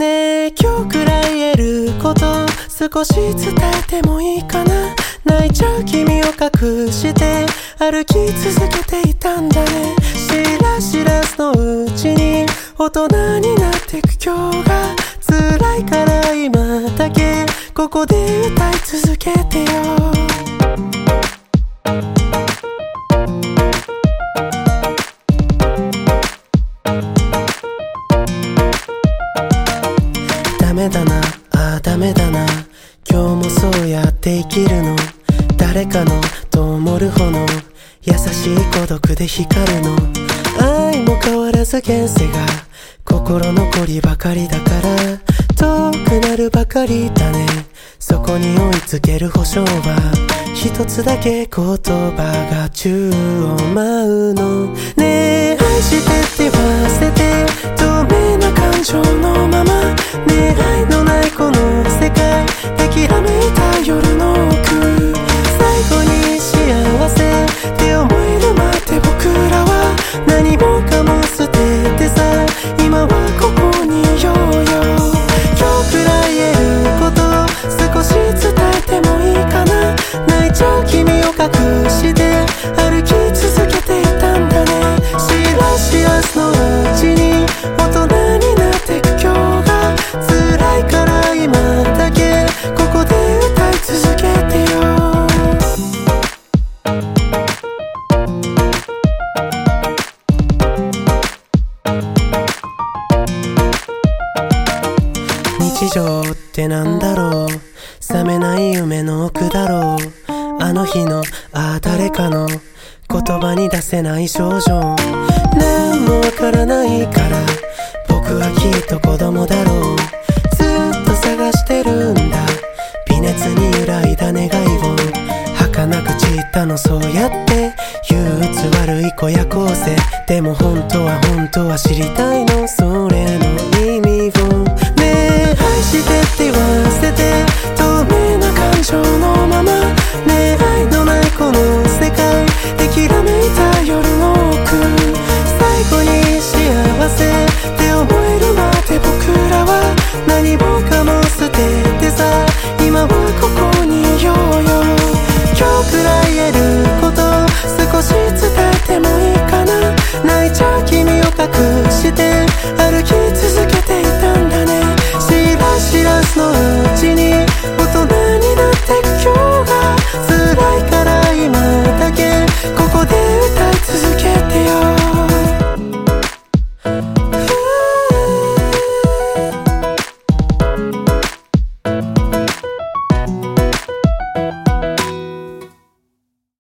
ねえ今日くらい言えること少し伝えてもいいかな。泣いちゃう君を隠して歩き続けていたんだね。知ら知らずのうちに大人になってく今日が辛いから今だけここで歌い続けてよ。ダメだなあダメだな今日もそうやって生きるの。誰かの灯る炎優しい孤独で光るの。愛も変わらず現世が心残りばかりだから遠くなるばかりだね。そこに追いつける保証は一つだけ言葉が宙を舞うの。ねえ愛してって忘れて透明な感情のままねえ愛のないこの世界諦めた夜の奥最後に幸せって思えるまで僕らは何もかも捨ててさ今はここにいようよ。今日くらい言えること少し伝えてもいいかな。泣いちゃう君を隠して歩き続けていたんだね。知ら知らずのうちに大人になってく今日が辛いから今だけここで歌い続けてよ。日常ってなんだろう覚めない夢の奥だろうあの日の誰かの言葉に出せない症状何もわからないから僕はきっと子供だろうずっと探してるんだ微熱に揺らいだ願いを儚く散ったのそうやって憂鬱悪い子や構成でも本当は知りたいのそれの意味をねえ愛してって忘れて透明な感情のままねえ愛のないこの世界諦めた夜の奥最後に幸せって思えるまで僕らは何もかも捨ててさ今はここにいようよ。今日くらい言えること少し伝えてもいいかな。泣いちゃう君を隠して歩き続けていたんだね。知ら知らずのうちに大人になってく今日が辛いから今だけここで歌い